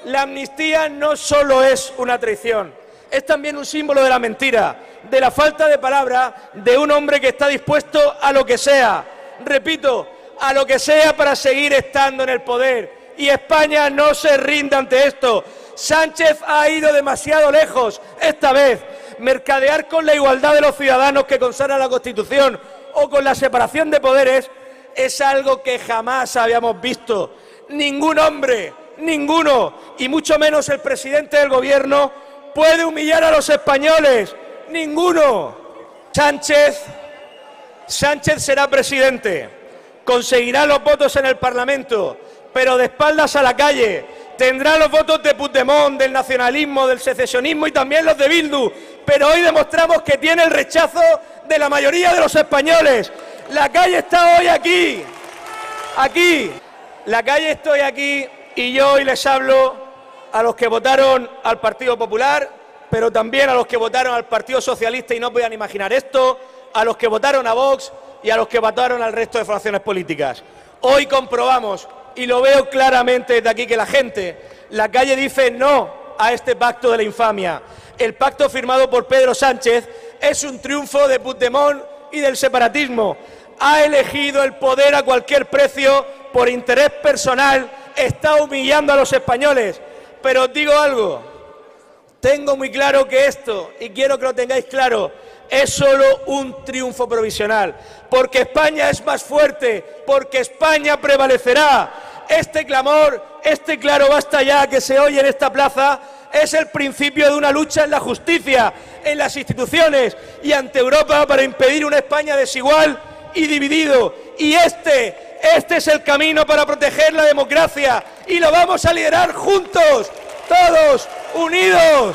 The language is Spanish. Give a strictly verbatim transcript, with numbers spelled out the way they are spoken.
la amnistía no solo es una traición, es también un símbolo de la mentira, de la falta de palabra de un hombre que está dispuesto a lo que sea, repito, a lo que sea para seguir estando en el poder. Y España no se rinde ante esto. Sánchez ha ido demasiado lejos esta vez. Mercadear con la igualdad de los ciudadanos que consagra la Constitución o con la separación de poderes es algo que jamás habíamos visto. Ningún hombre, ninguno, y mucho menos el presidente del Gobierno, puede humillar a los españoles. Ninguno. Sánchez, Sánchez será presidente, conseguirá los votos en el Parlamento, pero de espaldas a la calle. Tendrá los votos de Puigdemont, del nacionalismo, del secesionismo y también los de Bildu, pero hoy demostramos que tiene el rechazo de la mayoría de los españoles. La calle está hoy aquí, aquí. La calle estoy aquí y yo hoy les hablo a los que votaron al Partido Popular, pero también a los que votaron al Partido Socialista y no podían imaginar esto, a los que votaron a Vox y a los que votaron al resto de formaciones políticas. Hoy comprobamos, y lo veo claramente desde aquí, que la gente, la calle dice no a este pacto de la infamia. El pacto firmado por Pedro Sánchez es un triunfo de Puigdemont y del separatismo. Ha elegido el poder a cualquier precio por interés personal, está humillando a los españoles. Pero os digo algo, tengo muy claro que esto, y quiero que lo tengáis claro, es solo un triunfo provisional, porque España es más fuerte, porque España prevalecerá. Este clamor, este claro basta ya que se oye en esta plaza, es el principio de una lucha en la justicia, en las instituciones y ante Europa para impedir una España desigual y dividido. Y este, este es el camino para proteger la democracia y lo vamos a liderar juntos, todos unidos.